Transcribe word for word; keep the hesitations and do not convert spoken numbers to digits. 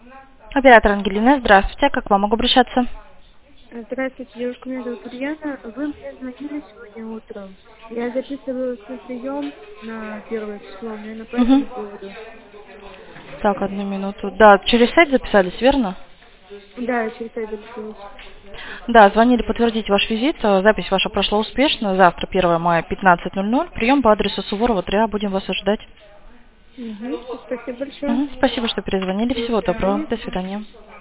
Оператор Ангелина, здравствуйте. Как к вам могу обращаться? Здравствуйте, девушка, меня зовут Ульяна. Вы мне звонили сегодня утром. Я записывала свой прием на первое число, наверное, по Угу. этому поводу. Так, одну минуту. Да, через сайт записались, верно? Да, я через это записалась. Да, звонили подтвердить ваш визит. Э, Запись ваша прошла успешно. Завтра, первое мая, пятнадцать ноль ноль. Прием по адресу Суворова, три А. Будем вас ожидать. Угу. Спасибо большое. Мгм. Спасибо, что перезвонили. До Всего доброго. свидания. До свидания.